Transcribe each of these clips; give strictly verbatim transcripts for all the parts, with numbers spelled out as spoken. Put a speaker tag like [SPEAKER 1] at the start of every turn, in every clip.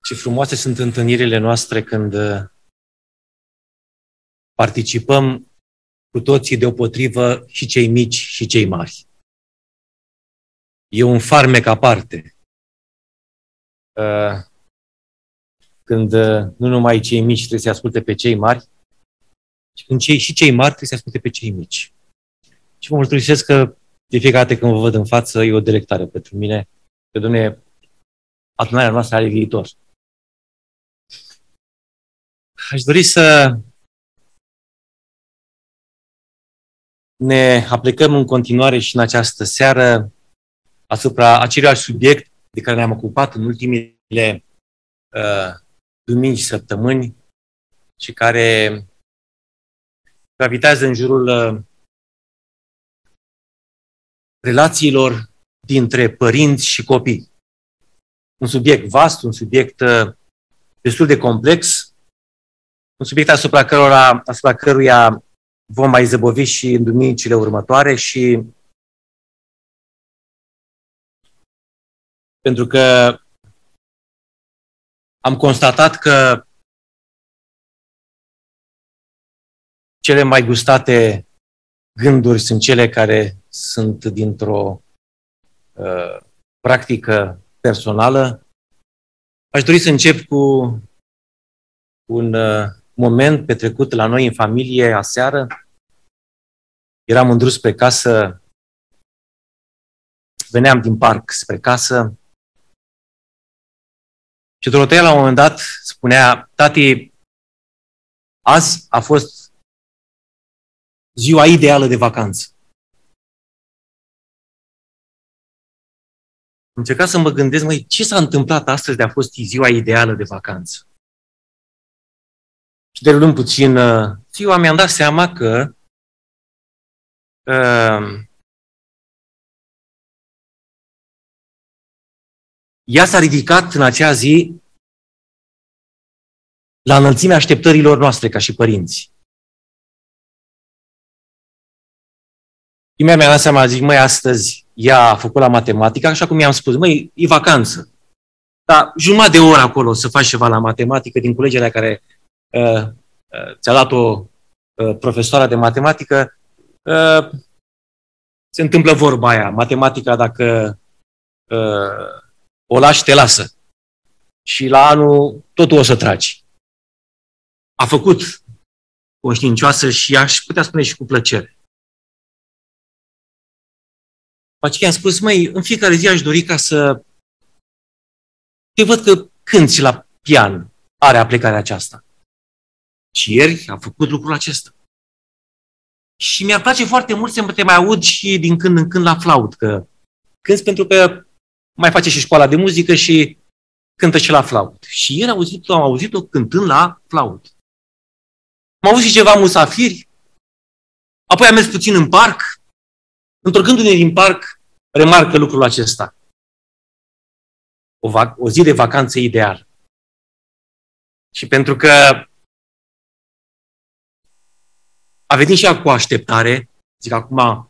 [SPEAKER 1] Ce frumoase sunt întâlnirile noastre când participăm cu toții deopotrivă și cei mici și cei mari. E un farmec aparte. Când nu numai cei mici trebuie să asculte pe cei mari, ci când cei, și cei mari trebuie să asculte pe cei mici. Și vă mărturisesc că de fiecare dată când vă văd în față, e o delectare pentru mine, că, Doamne, adunarea noastră are viitor. Aș dori să ne aplicăm în continuare și în această seară asupra aceluiași subiect de care ne-am ocupat în ultimile uh, duminici, săptămâni și care gravitează în jurul uh, relațiilor dintre părinți și copii. Un subiect vast, un subiect uh, destul de complex, un subiect asupra căruia, asupra căruia vom mai zăbovi și în duminicile următoare și pentru că am constatat că cele mai gustate gânduri sunt cele care sunt dintr-o uh, practică personală. Aș dori să încep cu un uh, moment petrecut la noi în familie aseară. Eram în drum spre casă, veneam din parc spre casă și Dorotea la un moment dat spunea: tati, azi a fost ziua ideală de vacanță. Am încercat să mă gândesc, măi, ce s-a întâmplat astăzi de a fost ziua ideală de vacanță? Și derulând puțin ziua, mi-am dat seama că uh, ea s-a ridicat în acea zi la înălțimea așteptărilor noastre ca și părinți. Imediat mi-am dat seama, zic, măi, astăzi ea a făcut la matematică, așa cum i-am spus, măi, e vacanță. Dar jumătate de oră acolo să faci ceva la matematică, din culegerea care uh, uh, ți-a dat o uh, profesoară de matematică, uh, se întâmplă vorba aia, matematica dacă uh, o lași, te lasă. Și la anul totul o să tragi. A făcut conștiincioasă și aș putea spune și cu plăcere. După aceea am spus, măi, în fiecare zi aș dori ca să te văd că cânti la pian, are aplicarea aceasta. Și ieri a făcut lucrul acesta. Și mi-ar place foarte mult să te mai aud și din când în când la flaut, că cânti pentru că mai face și școala de muzică și cântă și la flaut. Și ieri am auzit-o, am auzit-o cântând la flaut. Am avut și ceva musafiri, apoi am mers puțin în parc. Întorcându-ne din parc, remarcă lucrul acesta. O, vac- o zi de vacanță ideală. Și pentru că a venit și ea cu așteptare, zic acum,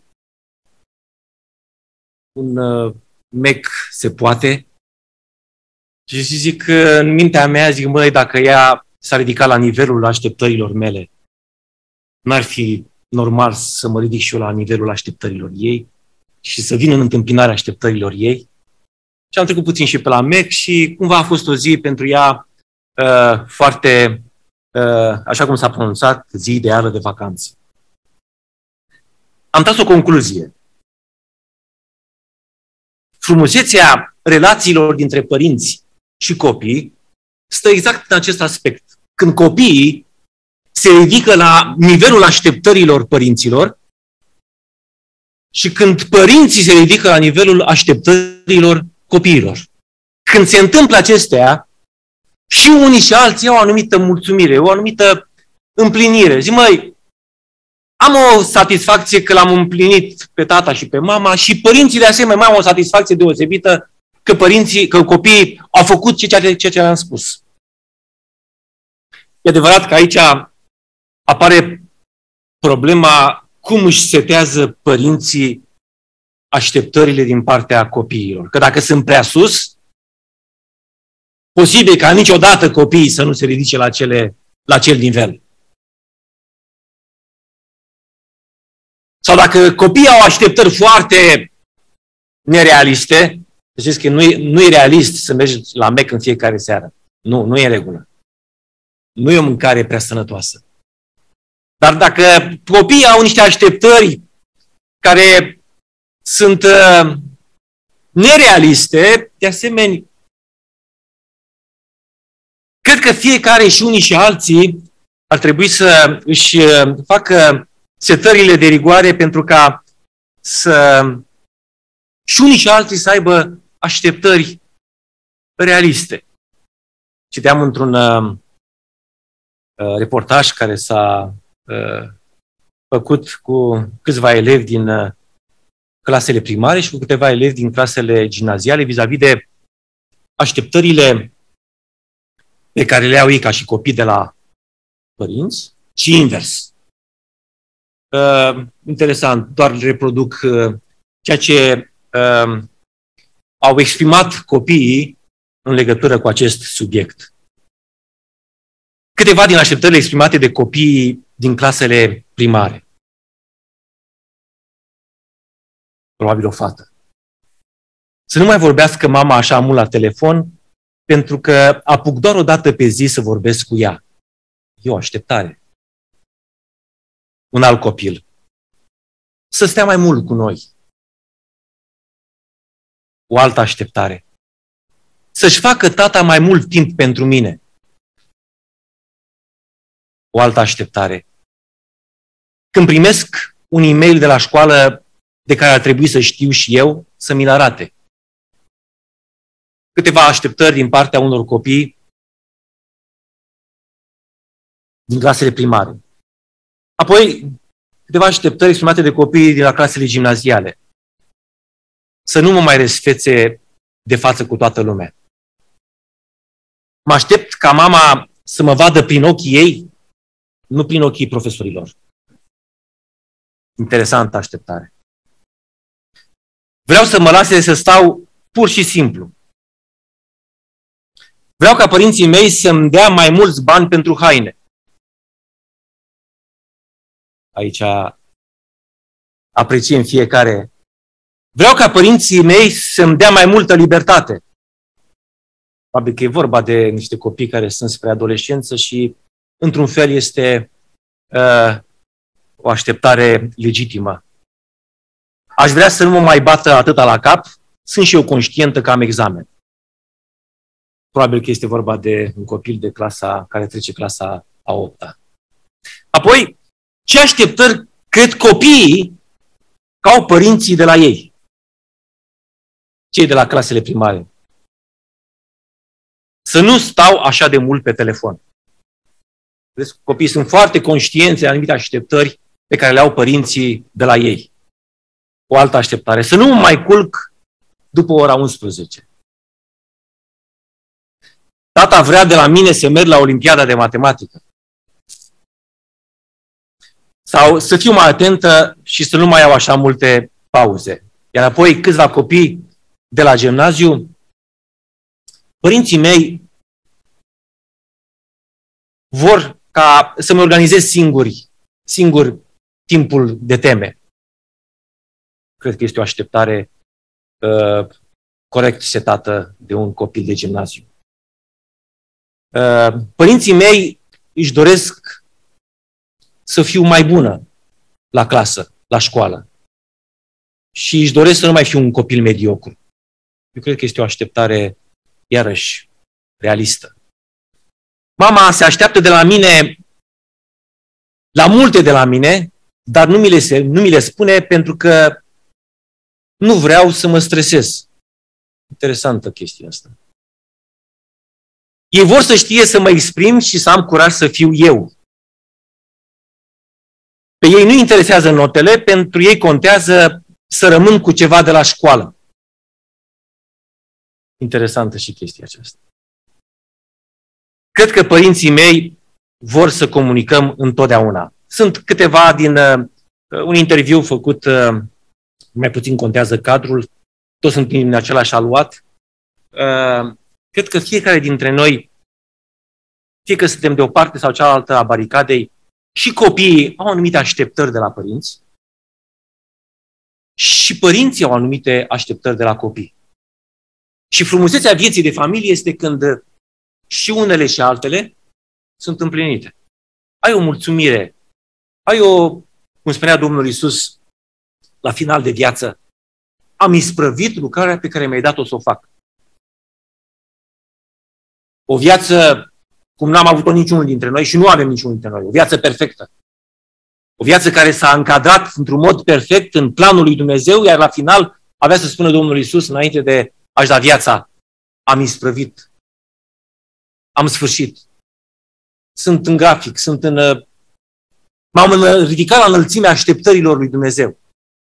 [SPEAKER 1] un uh, mec se poate, și zic că în mintea mea, zic, măi, dacă ea s-a ridicat la nivelul așteptărilor mele, n-ar fi normal să mă ridic și eu la nivelul așteptărilor ei și să vin în întâmpinarea așteptărilor ei. Și am trecut puțin și pe la mec și cumva a fost o zi pentru ea uh, foarte, uh, așa cum s-a pronunțat, zi ideală de vacanță. Am tras o concluzie. Frumusețea relațiilor dintre părinți și copii stă exact în acest aspect. Când copiii se ridică la nivelul așteptărilor părinților și când părinții se ridică la nivelul așteptărilor copiilor. Când se întâmplă acestea, și unii și alții au o anumită mulțumire, o anumită împlinire. Zic, măi, am o satisfacție că l-am împlinit pe tata și pe mama și părinții de asemenea mai au o satisfacție deosebită că părinții, că copiii au făcut ceea ce, ce am spus. E adevărat că aici apare problema cum își setează părinții așteptările din partea copiilor. Că dacă sunt prea sus, posibil ca niciodată copiii să nu se ridice la, acele, la acel nivel. Sau dacă copiii au așteptări foarte nerealiste, ziceți că nu e, nu e realist să mergi la Mac în fiecare seară. Nu, nu e în regulă. Nu e o mâncare prea sănătoasă. Dar dacă copiii au niște așteptări care sunt uh, nerealiste, de asemenea, cred că fiecare și unii și alții ar trebui să își facă setările de rigoare pentru ca să și unii și alții să aibă așteptări realiste. Citeam într-un uh, reportaj care s-a uh, făcut cu câțiva elevi din uh, clasele primare și cu câteva elevi din clasele gimnaziale vis-a-vis de așteptările pe care le au ei ca și copii de la părinți și invers. Uh, interesant, doar reproduc uh, ceea ce uh, au exprimat copiii în legătură cu acest subiect. Câteva din așteptările exprimate de copiii din clasele primare. Probabil o fată. Să nu mai vorbească mama așa mult la telefon, pentru că apuc doar o dată pe zi să vorbesc cu ea. E o așteptare. Un alt copil. Să stea mai mult cu noi. O altă așteptare. Să-și facă tata mai mult timp pentru mine. O altă așteptare. Când primesc un e-mail de la școală de care ar trebui să știu și eu, să mi-l arate. Câteva așteptări din partea unor copii din clasele primare. Apoi, câteva așteptări exprimate de copii din la clasele gimnaziale. Să nu mă mai răsfețe de față cu toată lumea. Mă aștept ca mama să mă vadă prin ochii ei, nu prin ochii profesorilor. Interesantă așteptare. Vreau să mă lase să stau pur și simplu. Vreau ca părinții mei să-mi dea mai mulți bani pentru haine. Aici apreciem fiecare. Vreau ca părinții mei să-mi dea mai multă libertate. Probabil că e vorba de niște copii care sunt spre adolescență și, într-un fel, este uh, o așteptare legitimă. Aș vrea să nu mă mai bată atâta la cap. Sunt și eu conștientă că am examen. Probabil că este vorba de un copil de clasa care trece clasa a opta. Apoi, ce așteptări cred copiii că au părinții de la ei? Cei de la clasele primare. Să nu stau așa de mult pe telefon. Vedeți, copiii sunt foarte conștienți de anumite așteptări pe care le au părinții de la ei. O altă așteptare. Să nu mă mai culc după ora unsprezece. Tata vrea de la mine să merg la Olimpiada de Matematică. Sau să fiu mai atentă și să nu mai iau așa multe pauze. Iar apoi câțiva copii de la gimnaziu, părinții mei vor ca să-mi organizez singuri, singur timpul de teme. Cred că este o așteptare uh, corect setată de un copil de gimnaziu. Uh, părinții mei își doresc să fiu mai bună la clasă, la școală. Și își doresc să nu mai fiu un copil mediocru. Eu cred că este o așteptare, iarăși, realistă. Mama se așteaptă de la mine, la multe de la mine, dar nu mi le, nu mi le spune pentru că nu vreau să mă stresez. Interesantă chestia asta. Ei vor să știe să mă exprim și să am curaj să fiu eu. Pe ei nu interesează notele, pentru ei contează să rămân cu ceva de la școală. Interesantă și chestia aceasta. Cred că părinții mei vor să comunicăm întotdeauna. Sunt câteva din uh, un interviu făcut, uh, mai puțin contează cadrul, toți sunt din același aluat, uh, Cred că fiecare dintre noi, fie că suntem de o parte sau cealaltă a baricadei, și copiii au anumite așteptări de la părinți și părinții au anumite așteptări de la copii. Și frumusețea vieții de familie este când și unele și altele sunt împlinite. Ai o mulțumire, ai o, cum spunea Domnul Iisus la final de viață, am isprăvit lucrarea pe care mi-ai dat-o să o fac. O viață cum n-am avut-o niciunul dintre noi și nu avem niciunul dintre noi. O viață perfectă. O viață care s-a încadrat într-un mod perfect în planul lui Dumnezeu, iar la final avea să spună Domnul Iisus înainte de a-și da viața, am isprăvit. Am sfârșit. Sunt în grafic, sunt în... M-am ridicat la înălțimea așteptărilor lui Dumnezeu.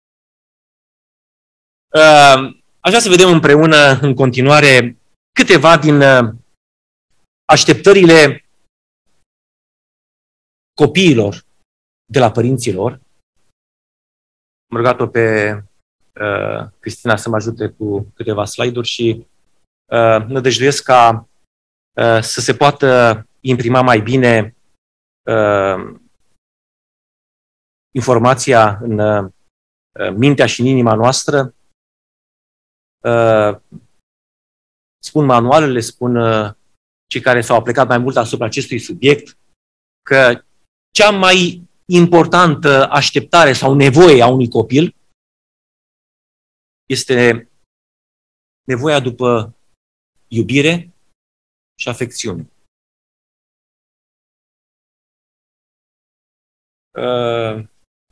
[SPEAKER 1] Aș vrea să vedem împreună în continuare câteva din așteptările copiilor de la părinților. Am rugat-o pe uh, Cristina să mă ajute cu câteva slide-uri și uh, nădăjduiesc ca uh, să se poată imprima mai bine uh, informația în uh, mintea și în inima noastră. Uh, spun manualele, spun uh, cei care s-au aplicat mai mult asupra acestui subiect, că cea mai importantă așteptare sau nevoie a unui copil este nevoia după iubire și afecțiune. Uh,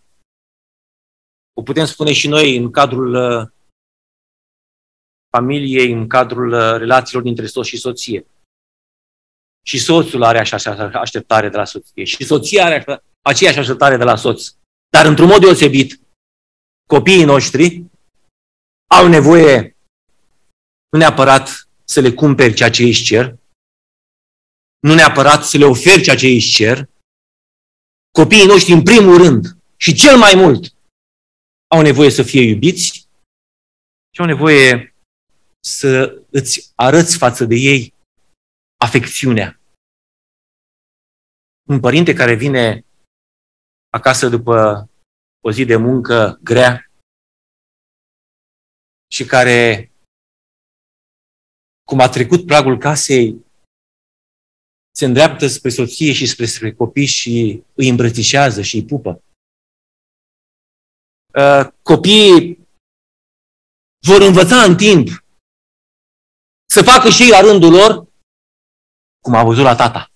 [SPEAKER 1] o putem spune și noi în cadrul uh, familiei, în cadrul uh, relațiilor dintre soț și soție. Și soțul are așa așteptare de la soție. Și soția are aceeași așteptare de la soț. Dar într-un mod deosebit, copiii noștri au nevoie nu neapărat să le cumperi ceea ce ei își cer, nu neapărat să le oferi ceea ce ei își cer. Copiii noștri, în primul rând, și cel mai mult, au nevoie să fie iubiți și au nevoie să îți arăți față de ei afecțiunea. Un părinte care vine acasă după o zi de muncă grea și care, cum a trecut pragul casei, se îndreaptă spre soție și spre, spre copii și îi îmbrățișează și îi pupă. Uh, copiii vor învăța în timp să facă și ei la rândul lor cum a văzut la tata.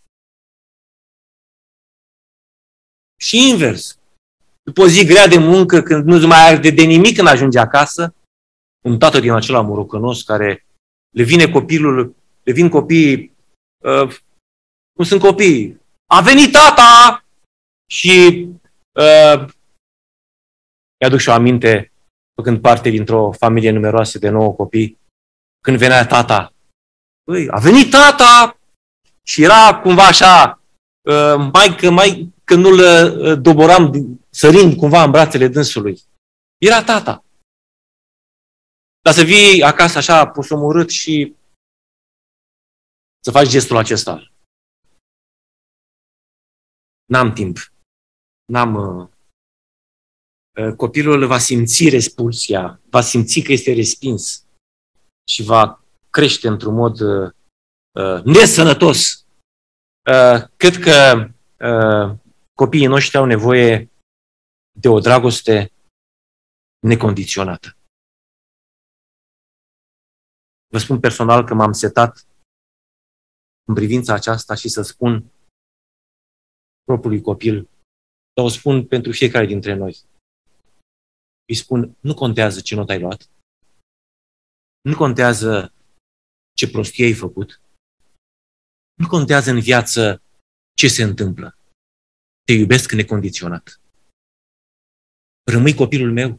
[SPEAKER 1] Și invers. După o zi grea de muncă, când nu mai are de nimic când ajunge acasă, un tată din acela morocănos care le vine copilul, le vin copiii, uh, cum sunt copiii, a venit tata! Și uh, mi-aduc și o aminte, făcând parte dintr-o familie numeroasă de nouă copii, când venea tata, băi, a venit tata! Și era cumva așa, uh, mai că mai că nu-l uh, doboram sărind cumva în brațele dânsului. Era tata. Dar să vii acasă așa posomorât și să faci gestul acesta. N-am timp. N-am... Uh, uh, copilul va simți repulsia, va simți că este respins și va crește într-un mod uh, uh, nesănătos. Uh, cred că uh, copiii noștri au nevoie de o dragoste necondiționată. Vă spun personal că m-am setat în privința aceasta și să spun propriului copil, dar o spun pentru fiecare dintre noi. Îi spun, nu contează ce notă ai luat, nu contează ce prostie ai făcut, nu contează în viață ce se întâmplă. Te iubesc necondiționat. Rămâi copilul meu.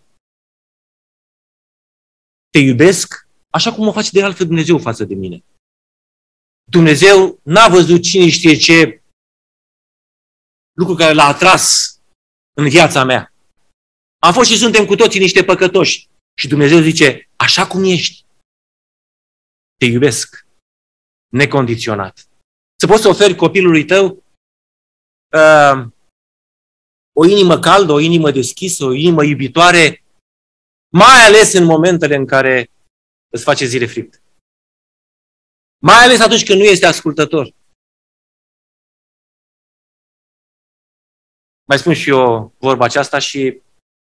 [SPEAKER 1] Te iubesc așa cum o face de altfel Dumnezeu față de mine. Dumnezeu n-a văzut cine știe ce lucru care l-a atras în viața mea. Am fost și suntem cu toții niște păcătoși. Și Dumnezeu zice, așa cum ești, te iubesc. necondiționat. Să poți să oferi copilului tău uh, o inimă caldă, o inimă deschisă, o inimă iubitoare, mai ales în momentele în care îți face zile fripte. Mai ales atunci când nu este ascultător. Mai spun și eu vorba aceasta și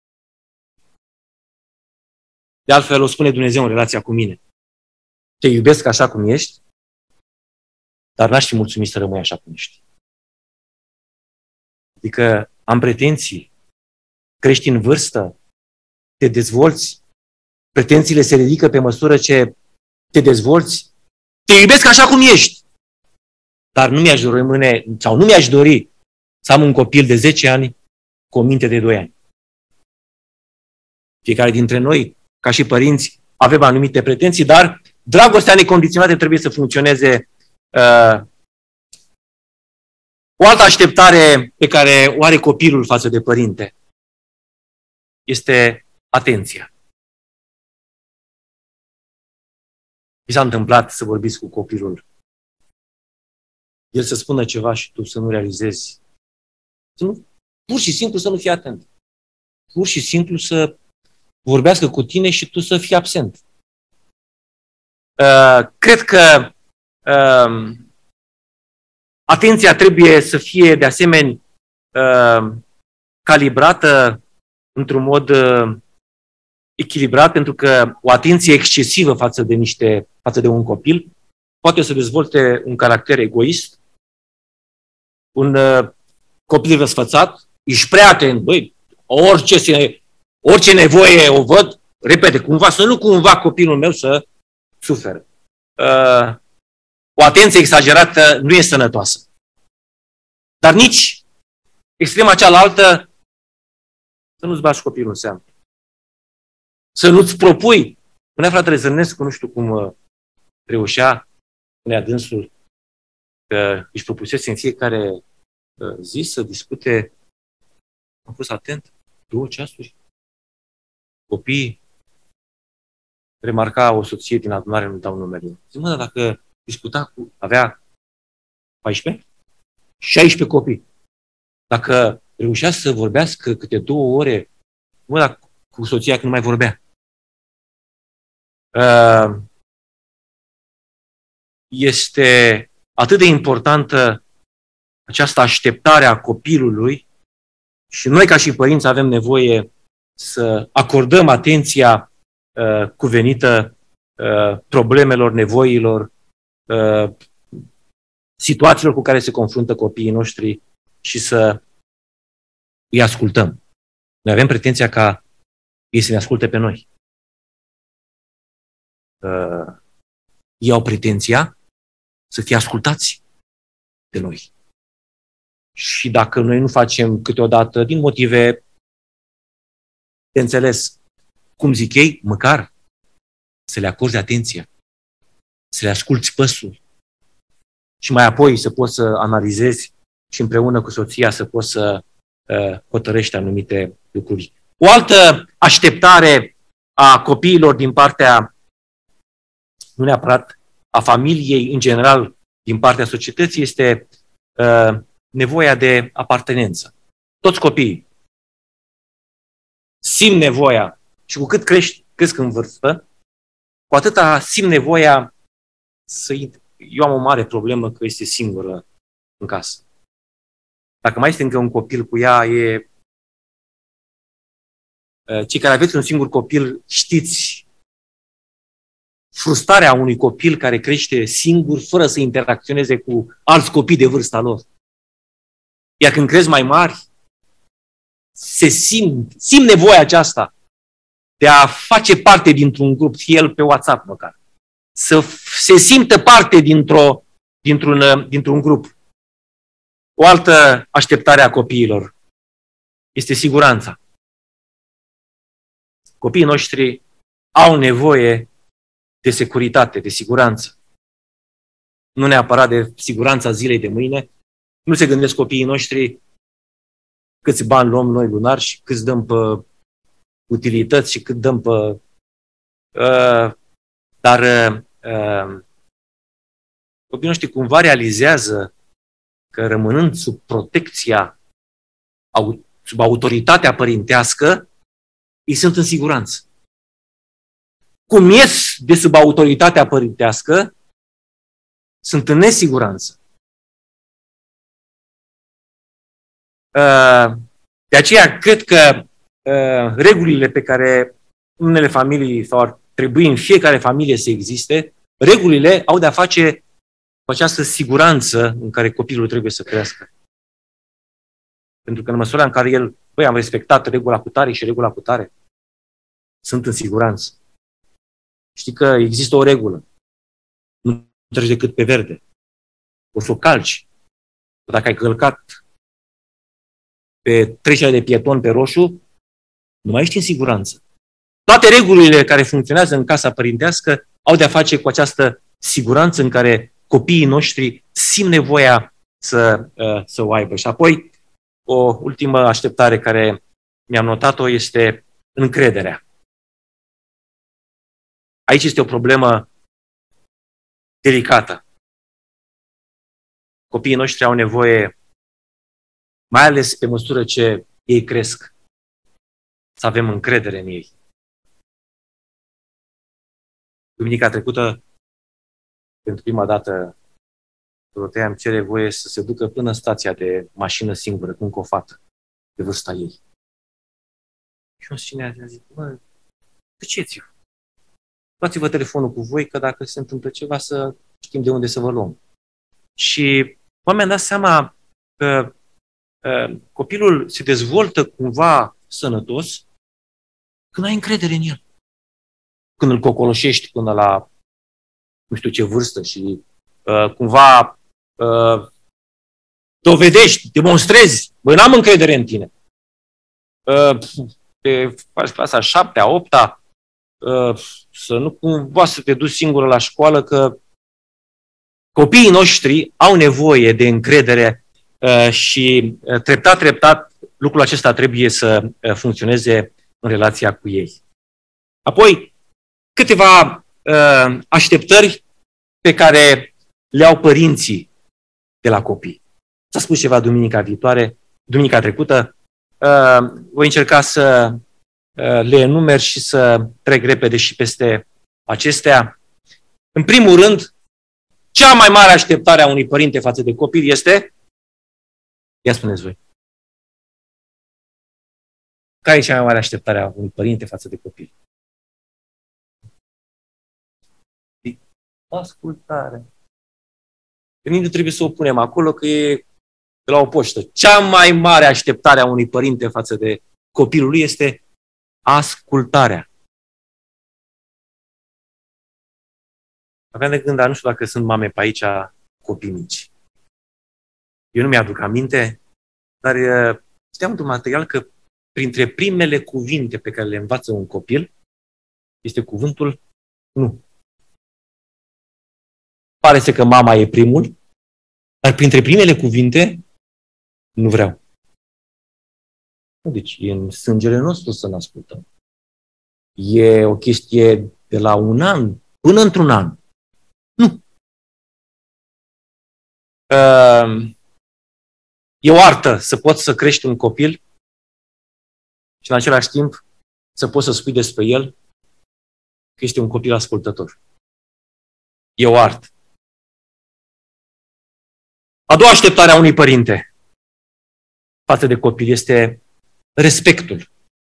[SPEAKER 1] de altfel o spune Dumnezeu în relația cu mine. Te iubesc așa cum ești, dar n-aș fi mulțumit să rămâi așa cum ești. Adică am pretenții, crești în vârstă, te dezvolți, pretențiile se ridică pe măsură ce te dezvolți, te iubesc așa cum ești, dar nu mi-aș rămâne, sau nu mi-aș dori să am un copil de zece ani cu o minte de doi ani. Fiecare dintre noi, ca și părinți, avem anumite pretenții, dar dragostea necondiționată trebuie să funcționeze. Uh, o altă așteptare pe care o are copilul față de părinte este atenția. Mi s-a întâmplat să vorbiți cu copilul, el să spună ceva și tu să nu realizezi, să nu, pur și simplu să nu fii atent. Pur și simplu să vorbească cu tine și tu să fii absent. Uh, cred că uh, atenția trebuie să fie de asemenea uh, calibrată într-un mod uh, echilibrat, pentru că o atenție excesivă față de niște, față de un copil poate să dezvolte un caracter egoist, un uh, copil răsfățat, ești prea atent, băi, orice, se, orice nevoie o văd, repede, cumva, să nu cumva copilul meu să suferă. Uh, o atenție exagerată nu e sănătoasă. Dar nici extrema cealaltă să nu-ți bagi copilul în seamă. Să nu-ți propui. Punea fratele Zărnescu, nu știu cum uh, reușea, punea dânsul, că își propusese în fiecare uh, zi să discute, am fost atent, două ceasuri. Copiii remarca o soție din adunare, nu dau numele. Zic, mă, dacă discuta cu, avea paisprezece, șaisprezece copii. Dacă reușea să vorbească câte două ore, mă, dar cu soția că nu mai vorbea. Este atât de importantă această așteptare a copilului și noi ca și părinți avem nevoie să acordăm atenția uh, cuvenită uh, problemelor, nevoilor, uh, situațiilor cu care se confruntă copiii noștri și să îi ascultăm. Noi avem pretenția ca ei să ne asculte pe noi. Uh, ei au pretenția să fie ascultați de noi. Și dacă noi nu facem câteodată, din motive de înțeles, cum zic ei, măcar să le acorzi atenție, să le asculți păsul și mai apoi să poți să analizezi și împreună cu soția să poți să uh, hotărăști anumite lucruri. O altă așteptare a copiilor din partea, nu neapărat a familiei, în general, din partea societății, este uh, nevoia de apartenență. Toți copiii simt nevoia și cu cât crești, cresc în vârstă, cu atâta simt nevoia să... Eu am o mare problemă că este singură în casă. Dacă mai este încă un copil cu ea, e... Cei care aveți un singur copil știți frustrarea unui copil care crește singur, fără să interacționeze cu alți copii de vârsta lor. Iar când crezi mai mari, se simt, simt nevoia aceasta de a face parte dintr-un grup, fie el pe WhatsApp măcar. Să se simtă parte dintr-o, dintr-un, dintr-un grup. O altă așteptare a copiilor este siguranța. Copiii noștri au nevoie de securitate, de siguranță. Nu neapărat de siguranța zilei de mâine. Nu se gândesc copiii noștri câți bani luăm noi lunar și câți dăm pe utilități și cât dăm pe... Uh, dar uh, copiii noștri cumva realizează că rămânând sub protecția, sub autoritatea părintească, ei sunt în siguranță. Cum ies de sub autoritatea părintească, sunt în nesiguranță. De aceea, cred că regulile pe care unele familii sau ar trebui în fiecare familie să existe, regulile au de-a face cu această siguranță în care copilul trebuie să crească. Pentru că în măsura în care el, băi, am respectat regula cu tare și regula cu tare, sunt în siguranță. Știi că există o regulă. Nu treci decât pe verde. O să o calci. Dacă ai călcat pe trecerea de pieton pe roșu, nu mai ești în siguranță. Toate regulile care funcționează în casa părintească au de-a face cu această siguranță în care copiii noștri simt nevoia să, să o aibă. Și apoi, o ultimă așteptare care mi-am notat-o este încrederea. Aici este o problemă delicată. Copiii noștri au nevoie, mai ales pe măsură ce ei cresc, să avem încredere în ei. Duminica trecută, pentru prima dată, Dorotea îmi cere voie să se ducă până în stația de mașină singură, cu încă o fată, de vârsta ei. Și un cine a zis, mă, duceți-vă. Luați-vă telefonul cu voi, că dacă se întâmplă ceva, să știm de unde să vă luăm. Și mă mi-am dat seama că uh, copilul se dezvoltă cumva sănătos când ai încredere în el. Când îl cocoloșești până la nu știu ce vârstă și uh, cumva uh, dovedești, demonstrezi, băi, n-am încredere în tine. Uh, te faci clasa șaptea, opta, uh, să nu cumva să te duci singură la școală, că copiii noștri au nevoie de încredere uh, și uh, treptat, treptat, lucrul acesta trebuie să uh, funcționeze în relația cu ei. Apoi, câteva uh, așteptări pe care le au părinții de la copii. S-a spus ceva duminica viitoare, duminica trecută, uh, voi încerca să uh, le enumer și să trec repede și peste acestea. În primul rând, cea mai mare așteptare a unui părinte față de copil este, ia spuneți voi, care e cea mai mare așteptare a unui părinte față de copil? Ascultare. Nici nu trebuie să o punem acolo, că e de la o poștă. Cea mai mare așteptare a unui părinte față de copilul lui este ascultarea. Aveam de gând, dar nu știu dacă sunt mame pe aici copii mici. Eu nu mi-aduc aminte, dar știam într-un material că printre primele cuvinte pe care le învață un copil este cuvântul nu. Pare să că mama e primul, dar printre primele cuvinte nu vreau. Deci e în sângele nostru să-l ascultăm. E o chestie de la un an până într-un an. Nu. E o artă să poți să crești un copil și în același timp să poți să spui despre el că este un copil ascultător. E o artă. A doua așteptare a unui părinte față de copil este respectul.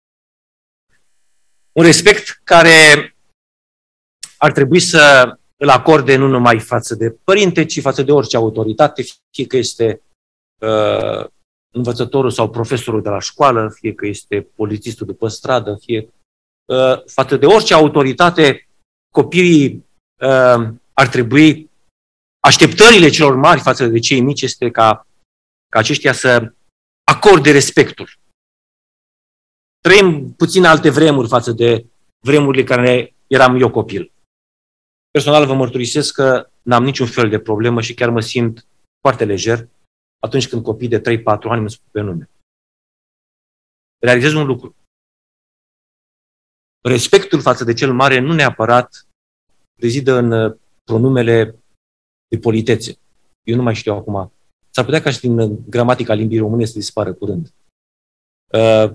[SPEAKER 1] Un respect care ar trebui să îl acorde nu numai față de părinte, ci față de orice autoritate, fie că este uh, învățătorul sau profesorul de la școală, fie că este polițistul după stradă, fie uh, față de orice autoritate, copiii uh, ar trebui, așteptările celor mari față de cei mici este ca, ca aceștia să acorde respectul. Trăim puțin alte vremuri față de vremurile care eram eu copil. Personal vă mărturisesc că n-am niciun fel de problemă și chiar mă simt foarte lejer atunci când copii de trei patru ani mă spun pe nume. Realizez un lucru. Respectul față de cel mare nu neapărat rezidă în pronumele de politețe. Eu nu mai știu acum. S-ar putea ca și din gramatica limbii române să dispară curând. Uh,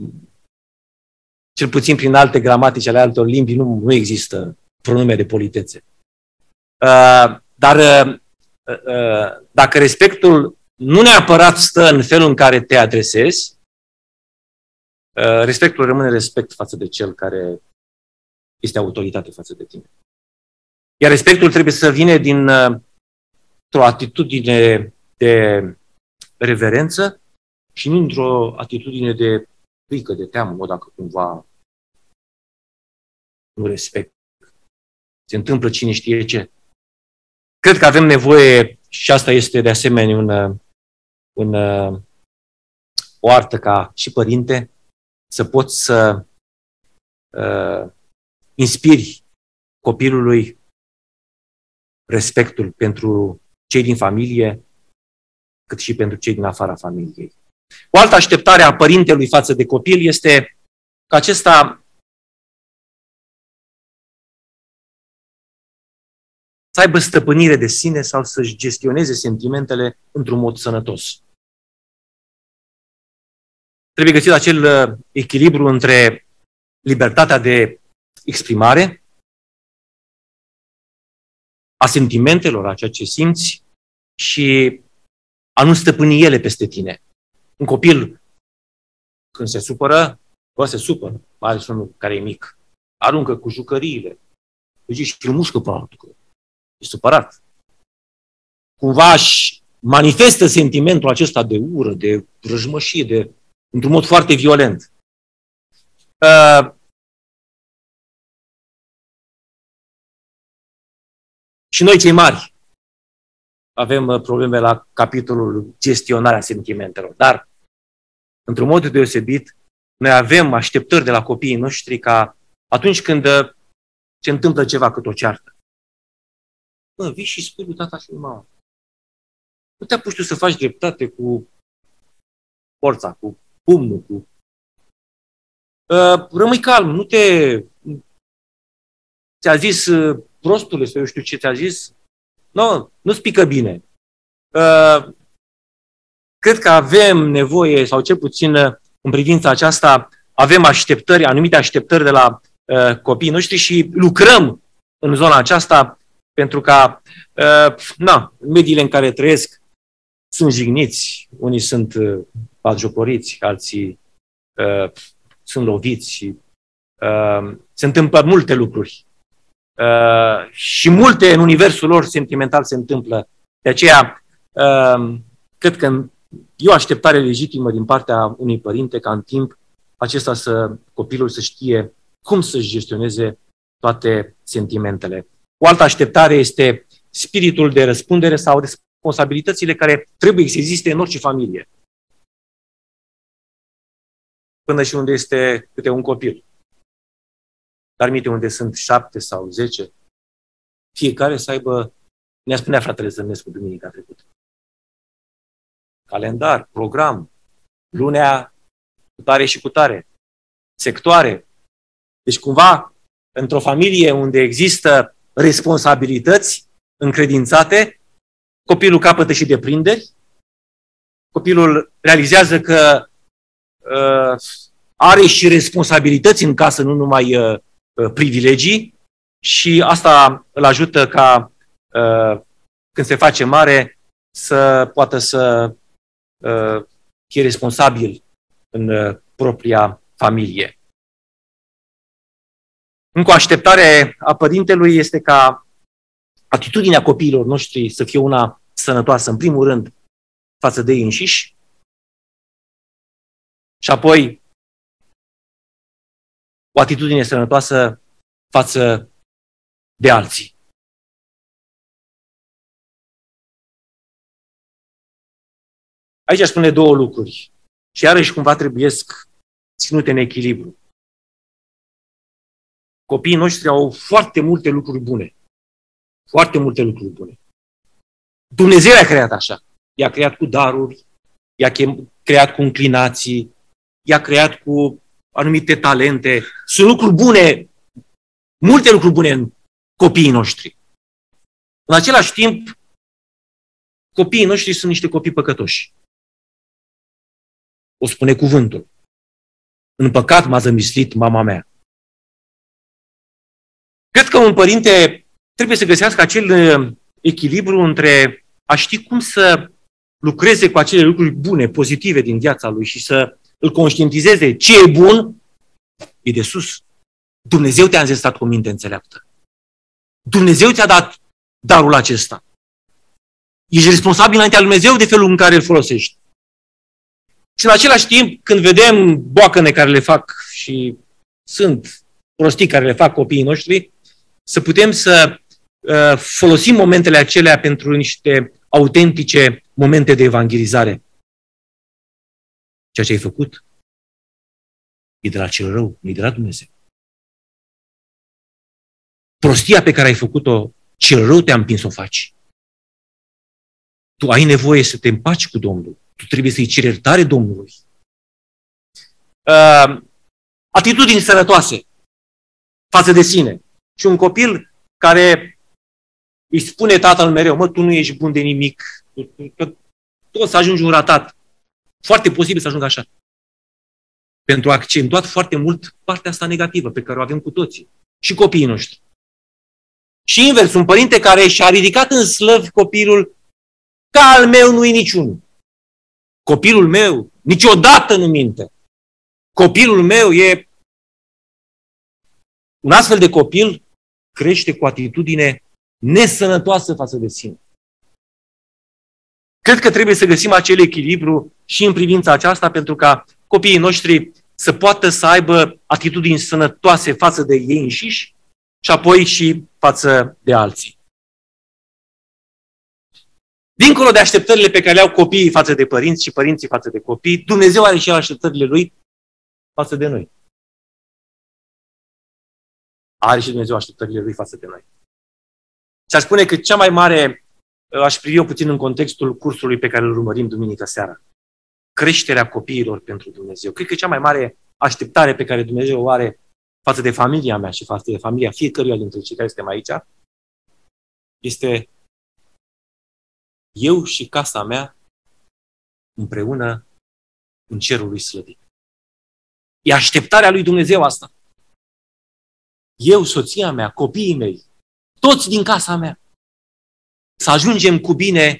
[SPEAKER 1] cel puțin prin alte gramatici ale altor limbi nu, nu există pronume de politețe. Uh, dar uh, uh, dacă respectul nu neapărat stă în felul în care te adresezi, uh, respectul rămâne respect față de cel care este autoritate față de tine. Iar respectul trebuie să vină din uh, o atitudine de reverență și nu într-o atitudine de frică, de teamă, mă, dacă cumva nu respect. Se întâmplă cine știe ce. Cred că avem nevoie, și asta este de asemenea un, un, o artă ca și părinte, să poți să uh, inspiri copilului respectul pentru cei din familie, cât și pentru cei din afara familiei. O altă așteptare a părintelui față de copil este că acesta să aibă stăpânire de sine sau să-și gestioneze sentimentele într-un mod sănătos. Trebuie găsit acel echilibru între libertatea de exprimare a sentimentelor, a ceea ce simți, și a nu stăpâni ele peste tine. Un copil, când se supără, bă, se supără, mai ales unul care e mic. Aruncă cu jucăriile. Îi zici, îl mușcă pe altul, că e supărat. Cumva își manifestă sentimentul acesta de ură, de răjmășie, de, într-un mod foarte violent. Uh, și noi, cei mari, avem probleme la capitolul gestionarea sentimentelor. Dar, într-un mod deosebit, noi avem așteptări de la copiii noștri ca atunci când se întâmplă ceva cât o ceartă. Bă, vii și spui lui tata și lui mama. Nu te apuci tu să faci dreptate cu forța, cu pumnul, cu... Uh, rămâi calm, nu te... Ți-a zis uh, prostule sau eu știu ce ți-a zis? Nu, nu-ți pică bine. Uh, cred că avem nevoie, sau cel puțin în privința aceasta, avem așteptări, anumite așteptări de la uh, copiii noștri și lucrăm în zona aceasta pentru ca, uh, na, mediile în care trăiesc sunt jigniți, unii sunt uh, batjocoriți, alții uh, sunt loviți, uh, se întâmplă multe lucruri. Uh, și multe în universul lor sentimental se întâmplă. De aceea, uh, cred că e o așteptare legitimă din partea unui părinte ca în timp acesta să, copilul să știe cum să-și gestioneze toate sentimentele. O altă așteptare este spiritul de răspundere sau responsabilitățile care trebuie să existe în orice familie. Până și unde este câte un copil. Dar minte unde sunt șapte sau zece, fiecare să aibă, ne-a spunea fratele Zărnescu duminica trecută, calendar, program, lunea cu tare și cu tare, sectoare. Deci cumva, într-o familie unde există responsabilități încredințate, copilul capătă și deprinderi, copilul realizează că uh, are și responsabilități în casă, nu numai uh, privilegii, și asta îl ajută ca uh, când se face mare să poată să uh, fie responsabil în uh, propria familie. Încă o așteptare a părintelui este ca atitudinea copiilor noștri să fie una sănătoasă, în primul rând, față de ei înșiși, și apoi o atitudine sănătoasă față de alții. Aici aș spune două lucruri și iarăși cumva trebuiesc ținute în echilibru. Copiii noștri au foarte multe lucruri bune. Foarte multe lucruri bune. Dumnezeu i-a creat așa. I-a creat cu daruri, i-a creat cu înclinații, i-a creat cu anumite talente. Sunt lucruri bune, multe lucruri bune în copiii noștri. În același timp, copiii noștri sunt niște copii păcătoși. O spune cuvântul. În păcat m-a zămislit mama mea. Cred că un părinte trebuie să găsească acel echilibru între a ști cum să lucreze cu acele lucruri bune, pozitive din viața lui și să îl conștientizeze ce e bun, e de sus. Dumnezeu te-a înzestrat cu minte înțeleaptă. Dumnezeu ți-a dat darul acesta. Ești responsabil înaintea lui Dumnezeu de felul în care îl folosești. Și în același timp, când vedem boacăne care le fac și sunt prostii care le fac copiii noștri, să putem să uh, folosim momentele acelea pentru niște autentice momente de evangelizare. Ceea ce ai făcut e de la cel rău, nu e de la Dumnezeu. Prostia pe care ai făcut-o, cel rău te-a împins să o faci. Tu ai nevoie să te împaci cu Domnul. Tu trebuie să-i ceri iertare Domnului. Uh, atitudini sănătoase față de sine. Și un copil care îi spune tatăl mereu, mă, tu nu ești bun de nimic, că tu o să ajungi un ratat. Foarte posibil să ajungă așa. Pentru a accentuat foarte mult partea asta negativă pe care o avem cu toții. Și copiii noștri. Și invers, un părinte care și-a ridicat în slăvi copilul, ca al meu nu-i niciunul. Copilul meu niciodată nu minte. Copilul meu e... Un astfel de copil crește cu atitudine nesănătoasă față de sine. Cred că trebuie să găsim acel echilibru și în privința aceasta pentru ca copiii noștri să poată să aibă atitudini sănătoase față de ei înșiși și apoi și față de alții. Dincolo de așteptările pe care le au copiii față de părinți și părinții față de copii, Dumnezeu are și așteptările Lui față de noi. Are și Dumnezeu așteptările Lui față de noi. Și aș spune că cea mai mare, aș privi eu puțin în contextul cursului pe care îl urmărim duminică seara, creșterea copiilor pentru Dumnezeu. Cred că cea mai mare așteptare pe care Dumnezeu o are față de familia mea și față de familia fiecăruia dintre cei care suntem aici, este eu și casa mea împreună în cerul lui slăvit. E așteptarea lui Dumnezeu asta. Eu, soția mea, copiii mei, toți din casa mea, să ajungem cu bine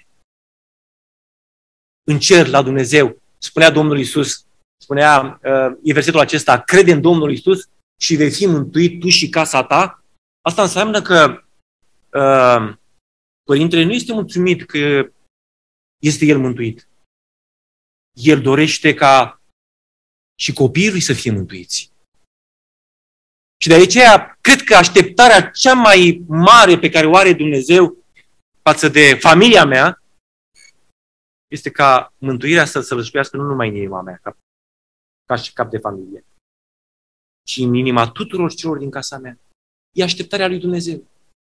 [SPEAKER 1] în cer la Dumnezeu. Spunea Domnul Iisus, spunea, e versetul acesta, crede în Domnul Iisus și vei fi mântuit tu și casa ta. Asta înseamnă că uh, Părintele nu este mulțumit că este el mântuit. El dorește ca și copiii lui să fie mântuiți. Și de aceea, cred că așteptarea cea mai mare pe care o are Dumnezeu față de familia mea este ca mântuirea să săvârșească nu numai în inima mea, ca, ca și cap de familie, ci în inima tuturor celor din casa mea. E așteptarea lui Dumnezeu.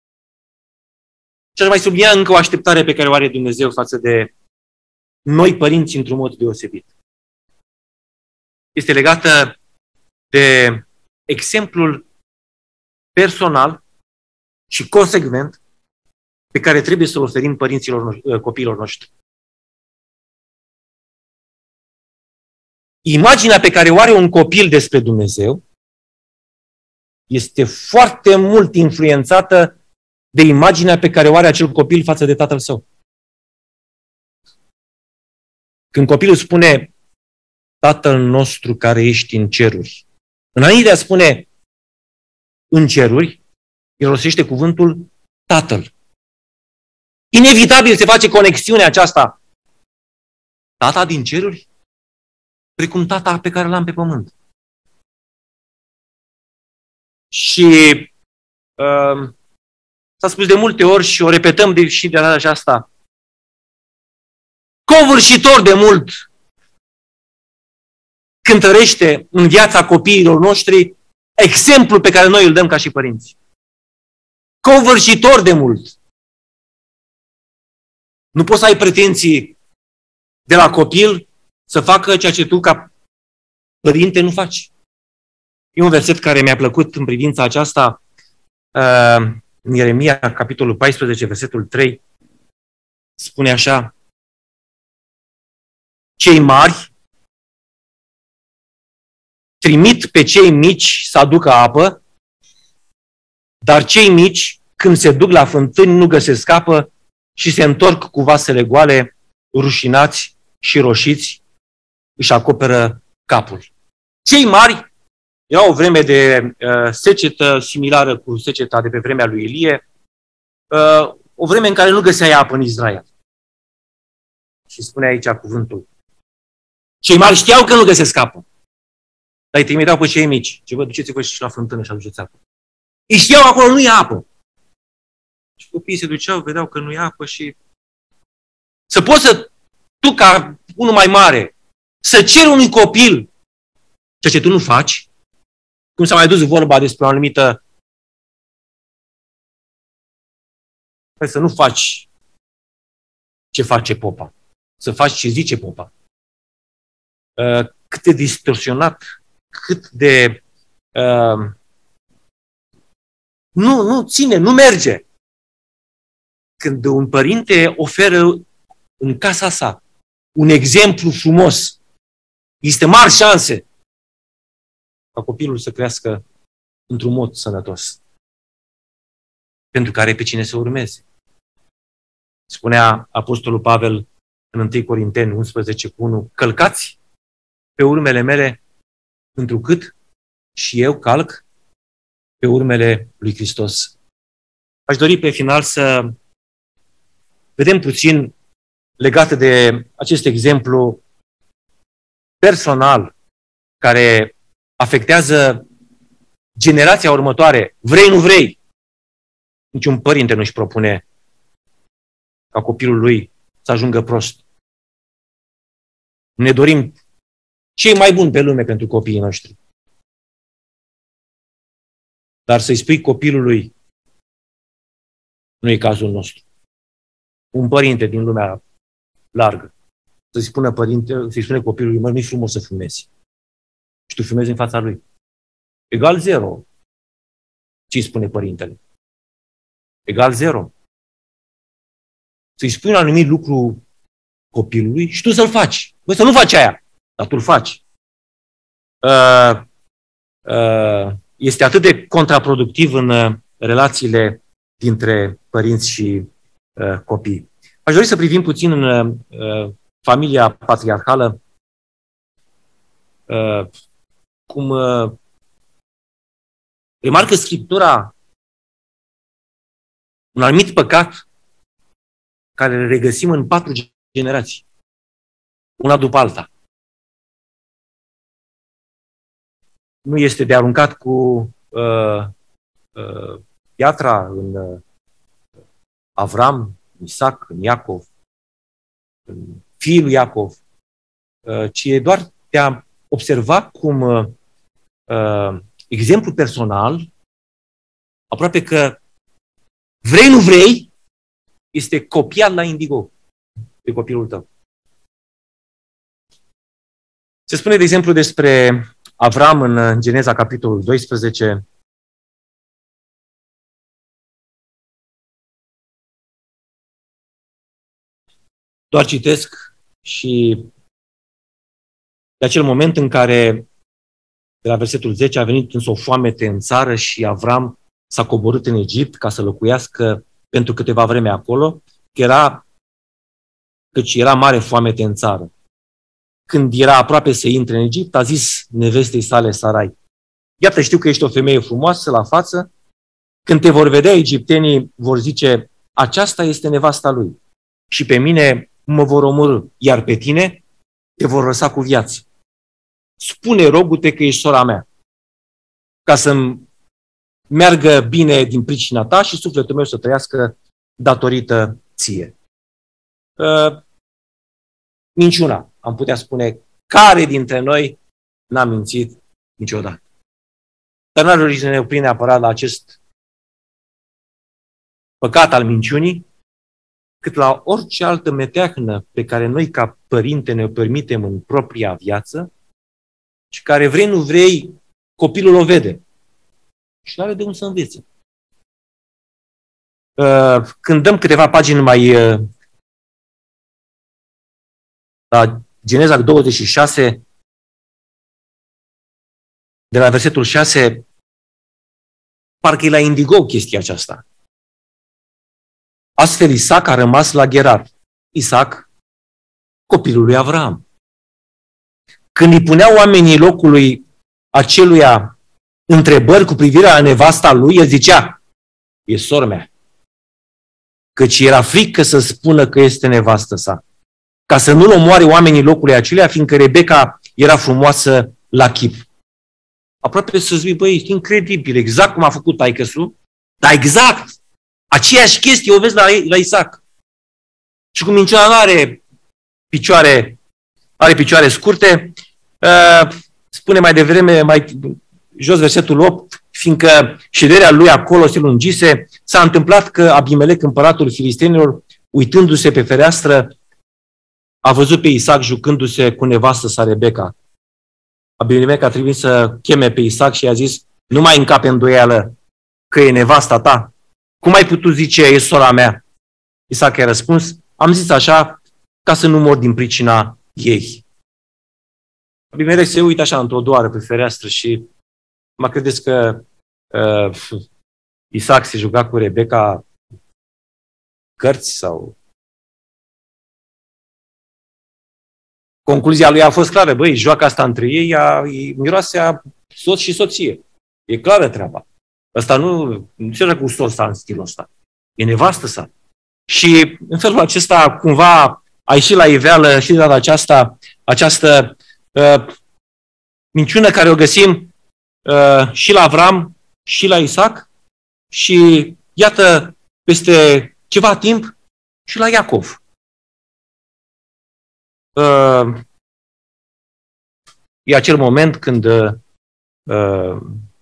[SPEAKER 1] Și aș mai sublinia încă o așteptare pe care o are Dumnezeu față de noi părinți într-un mod deosebit. Este legată de exemplul personal și consecvent pe care trebuie să-l oferim părinților no- copiilor noștri. Imaginea pe care o are un copil despre Dumnezeu este foarte mult influențată de imaginea pe care o are acel copil față de tatăl său. Când copilul spune Tatăl nostru care ești în ceruri, înainte de a spune în ceruri, el rostește cuvântul Tatăl. Inevitabil se face conexiunea aceasta. Tata din ceruri? Precum tata pe care l-am pe pământ. Și uh, s-a spus de multe ori și o repetăm de, și de data aceasta. Covârșitor de mult cântărește în viața copiilor noștri exemplul pe care noi îl dăm ca și părinți. Covârșitor de mult. Nu poți să ai pretenții de la copil să facă ceea ce tu ca părinte nu faci. E un verset care mi-a plăcut în privința aceasta. în Ieremia, capitolul paisprezece, versetul trei, spune așa: cei mari trimit pe cei mici să aducă apă, dar cei mici, când se duc la fântâni, nu găsesc apă și se întorc cu vasele goale, rușinați și roșiți, își acoperă capul. Cei mari, era o vreme de uh, secetă similară cu seceta de pe vremea lui Ilie, uh, o vreme în care nu găseai apă în Israel. Și spune aici cuvântul: cei mari știau că nu găsesc apă, dar îi trimiteau pe cei mici. Ce vă duceți-vă și la fântână și aduceți apă. Ei știau acolo nu e apă. Și copiii se duceau, vedeau că nu e apă și... Să poți să, tu ca unul mai mare, să ceri unui copil ceea ce tu nu faci, cum s-a mai dus vorba despre o anumită... Păi să nu faci ce face popa. Să faci ce zice popa. Cât de distorsionat, cât de... Uh, nu, nu ține, nu merge. Când un părinte oferă în casa sa un exemplu frumos, este mari șanse ca copilul să crească într-un mod sănătos, pentru care are pe cine să urmeze. Spunea Apostolul Pavel în întâi Corinteni unsprezece cu unu: călcați pe urmele mele, întrucât și eu calc pe urmele lui Hristos. Aș dori pe final să vedem puțin legat de acest exemplu personal care afectează generația următoare. Vrei, nu vrei. Niciun părinte nu-și propune ca copilul lui să ajungă prost. Ne dorim cei mai buni pe lume pentru copiii noștri. Dar să-i spui copilului, nu e cazul nostru. Un părinte din lumea largă să-i spună, părinte, să-i spune copilului: mă, nu-i frumos să fumezi. Și tu fumezi în fața lui. Egal zero. Ce-i spune părintele? Egal zero. Să-i spui un anumit lucru copilului și tu să-l faci. Băi, să nu faci aia, dar tu-l faci. Uh, uh, este atât de contraproductiv în uh, relațiile dintre părinți și uh, copii. Aș dori să privim puțin în uh, familia patriarhală, uh, cum uh, remarcă Scriptura un anumit păcat care îl regăsim în patru generații, una după alta. Nu este de aruncat cu uh, uh, piatra în uh, Avram, în Isaac, în Iacov, în fiul Iacov, uh, ci e doar de a observa cum uh, uh, exemplu personal, aproape că vrei, nu vrei, este copiat la indigo de copilul tău. Se spune, de exemplu, despre Avram în Geneza, capitolul doisprezece. Doar citesc și de acel moment în care, de la versetul zece, a venit însă o foamete în țară și Avram s-a coborât în Egipt ca să locuiască pentru câteva vreme acolo, că era, căci era mare foamete în țară. Când era aproape să intre în Egipt, a zis nevestei sale Sarai: iată, știu că ești o femeie frumoasă la față, când te vor vedea egiptenii vor zice: aceasta este nevasta lui și pe mine mă vor omorî, iar pe tine te vor lăsa cu viață. Spune, rogu-te, că ești sora mea, ca să-mi meargă bine din pricina ta și sufletul meu să trăiască datorită ție. Uh, minciuna, am putea spune, care dintre noi n-a mințit niciodată. Dar n-ar dori să ne oprim neapărat la acest păcat al minciunii, cât la orice altă meteahnă pe care noi ca părinte ne-o permitem în propria viață și care, vrei nu vrei, copilul o vede și nu are de unde să învețe. când dăm câteva pagini mai la Geneza douăzeci și șase, de la versetul șase, parcă e la indigo chestia aceasta. Astfel Isaac a rămas la Gerar. Isaac, copilul lui Avram. Când îi puneau oamenii locului aceluia întrebări cu privire la nevasta lui, el zicea, e sora mea. Căci era frică să spună că este nevastă sa. Ca să nu-l omoare oamenii locului acelea, fiindcă Rebecca era frumoasă la chip. Aproape să zic, băi, este incredibil, exact cum a făcut taică-su, dar exact, aceeași chestie o vezi la, la Isaac. Și cum minciuna nu are picioare, are picioare scurte, uh, spune mai devreme, mai jos versetul opt, fiindcă șederea lui acolo se lungise, s-a întâmplat că Abimelec, împăratul filistenilor, uitându-se pe fereastră, a văzut pe Isaac jucându-se cu nevastă sa Rebecca. Abimelec a trebuit să cheme pe Isaac și i-a zis, nu mai încape îndoială că e nevasta ta. Cum ai putut zice, e sora mea? Isaac i-a răspuns, am zis așa ca să nu mor din pricina ei. Abimelec se uită așa într-o doară pe fereastră și mă credeți că uh, Isaac se juca cu Rebecca cărți sau... Concluzia lui a fost clară, băi, joaca asta între ei, ea, miroase a soț și soție. E clară treaba. Ăsta nu, nu se joacă cu sorsa în stilul ăsta. E nevastă sa. Și în felul acesta, cumva, a ieșit la iveală și de data aceasta, această uh, minciună care o găsim uh, și la Avram și la Isaac și, iată, peste ceva timp și la Iacov. Uh, e acel moment când uh,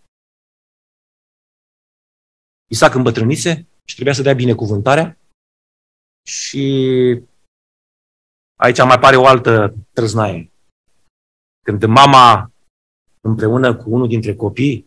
[SPEAKER 1] Isaac îmbătrânise și trebuia să dea binecuvântarea și aici mai apare o altă trăznaie. Când mama împreună cu unul dintre copii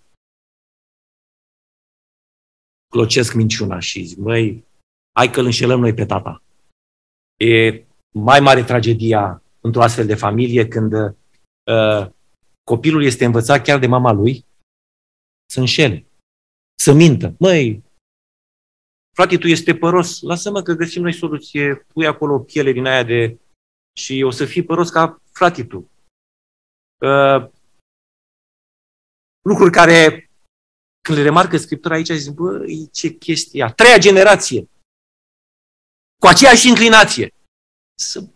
[SPEAKER 1] clocesc minciuna și zic, măi, hai că îl înșelăm noi pe tata. E mai mare tragedia într-o astfel de familie când uh, copilul este învățat chiar de mama lui să înșele, să mintă. Măi, frate, tu este păros, lasă-mă că găsim noi soluție, pui acolo o piele din aia de... și o să fii păros ca frate tu. Uh, lucruri care, când le remarcă Scriptura aici, zic, băi, ce chestie, a treia generație, cu aceeași inclinație. Să...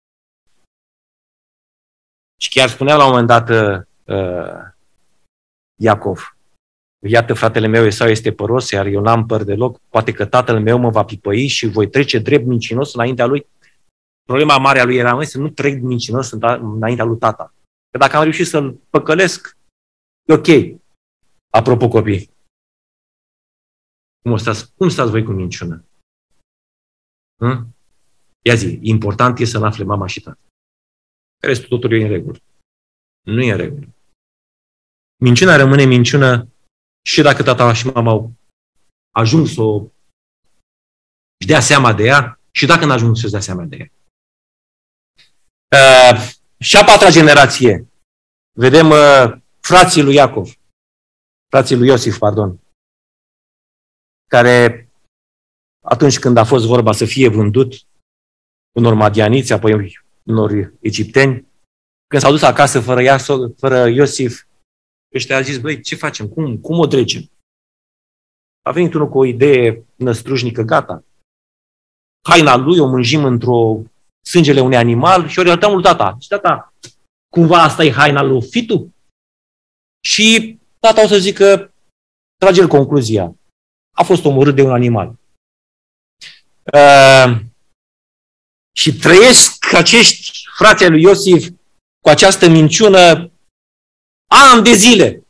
[SPEAKER 1] Și chiar spunea la un moment dat uh, Iacov, iată, fratele meu Esau este păros, iar eu n-am păr deloc, poate că tatăl meu mă va pipăi și voi trece drept mincinos înaintea lui. Problema mare a lui era, măi, să nu trec mincinos înaintea lui tata. Că dacă am reușit să-l păcălesc, e ok. Apropo, copii, cum stați, cum stați voi cu minciună? Hm? Ia zi, important e să-l afle mama și tata. Restul totul e în regulă. Nu e în regulă. Minciuna rămâne minciună și dacă tata și mama au ajuns să o își dea seama de ea și dacă n-a ajuns să-și dea seama de ea. Uh, și a patra generație. Vedem uh, frații lui Iacov. Frații lui Iosif, pardon. Care atunci când a fost vorba să fie vândut unor madianiți, apoi unor egipteni, când s-au dus acasă fără, Iaso, fără Iosif, ăștia au zis, băi, ce facem? Cum, cum o dregem? A venit unul cu o idee năstrușnică, gata. Haina lui o mânjim într-o sângele unui animal și o relatăm lui tata. Și tata, cumva asta e haina lui fitu? Și tata o să zică, trage-l concluzia. A fost omorât de un animal. Uh, și trăiesc acești frații lui Iosif cu această minciună ani de zile.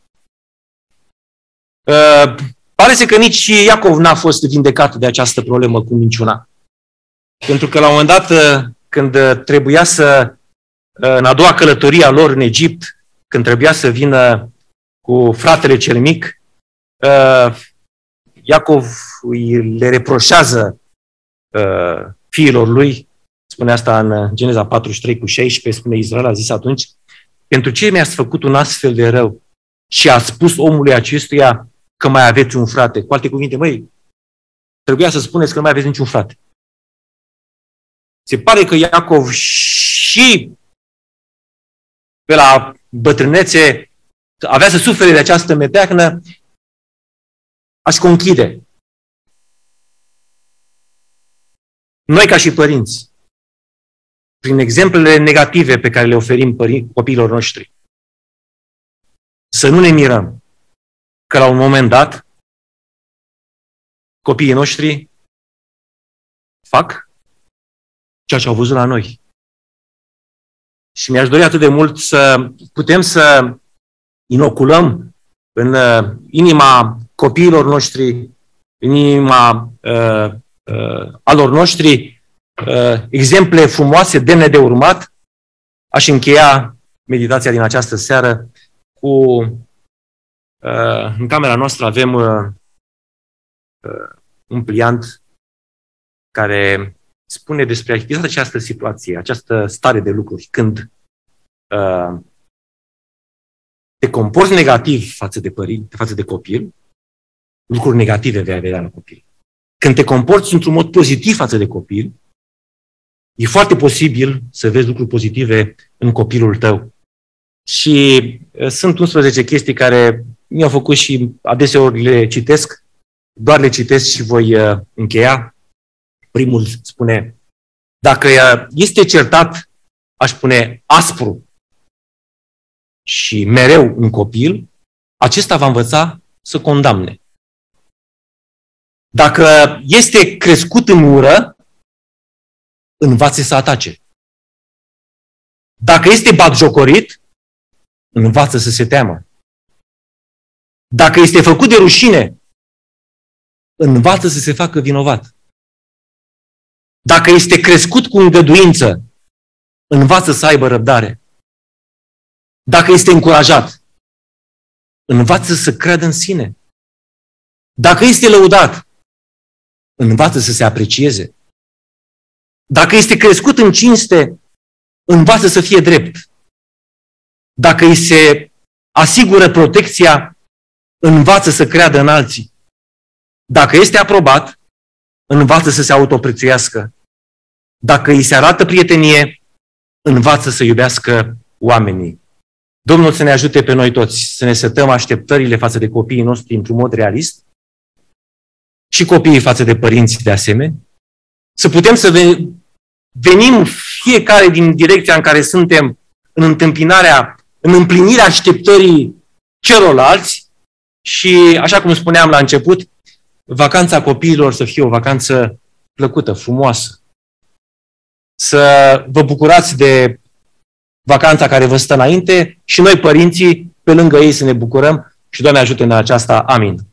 [SPEAKER 1] Uh, pare să că nici Iacov n-a fost vindecat de această problemă cu minciuna. Pentru că la un moment dat, când trebuia să, în a doua călătorie a lor în Egipt, când trebuia să vină cu fratele cel mic, uh, Iacov îi le reproșează uh, fiilor lui, spune asta în Geneza patruzeci și trei cu șaisprezece, spune Israel a zis atunci, pentru ce mi-ați făcut un astfel de rău și a spus omului acestuia că mai aveți un frate? Cu alte cuvinte, măi, trebuia să spuneți că nu mai aveți niciun frate. Se pare că Iacov și pe la bătrânețe avea să sufere de această meteahnă, aș conchide. Noi ca și părinți, prin exemplele negative pe care le oferim părin- copiilor noștri, să nu ne mirăm că la un moment dat copiii noștri fac ceea ce au văzut la noi. Și mi-aș dori atât de mult să putem să inoculăm în inima copiilor noștri, în inima uh, uh, alor noștri, uh, exemple frumoase, demne de urmat. Aș încheia meditația din această seară cu... Uh, în camera noastră avem uh, uh, un pliant care spune despre exact această situație, această stare de lucruri, când uh, te comporți negativ față de părinte, față de copil, lucruri negative vei vedea la copil. Când te comporți într-un mod pozitiv față de copil, e foarte posibil să vezi lucruri pozitive în copilul tău. Și uh, sunt unsprezece chestii care mi-au făcut și adeseori le citesc, doar le citesc și voi uh, încheia. Primul spune, dacă este certat, aș spune, aspru și mereu un copil, acesta va învăța să condamne. Dacă este crescut în ură, învață să atace. Dacă este batjocorit, învață să se teamă. Dacă este făcut de rușine, învață să se facă vinovat. Dacă este crescut cu îngăduință, învață să aibă răbdare. Dacă este încurajat, învață să creadă în sine. Dacă este lăudat, învață să se aprecieze. Dacă este crescut în cinste, învață să fie drept. Dacă îi se asigură protecția, învață să creadă în alții. Dacă este aprobat, învață să se autoprețuiască. Dacă îi se arată prietenie, învață să iubească oamenii. Domnul să ne ajute pe noi toți să ne setăm așteptările față de copiii noștri într-un mod realist și copiii față de părinți de asemenea, să putem să venim fiecare din direcția în care suntem în întâmpinarea, în împlinirea așteptării celorlalți și, așa cum spuneam la început, vacanța copiilor să fie o vacanță plăcută, frumoasă. Să vă bucurați de vacanța care vă stă înainte și noi, părinții, pe lângă ei să ne bucurăm și Doamne ajută în aceasta. Amin.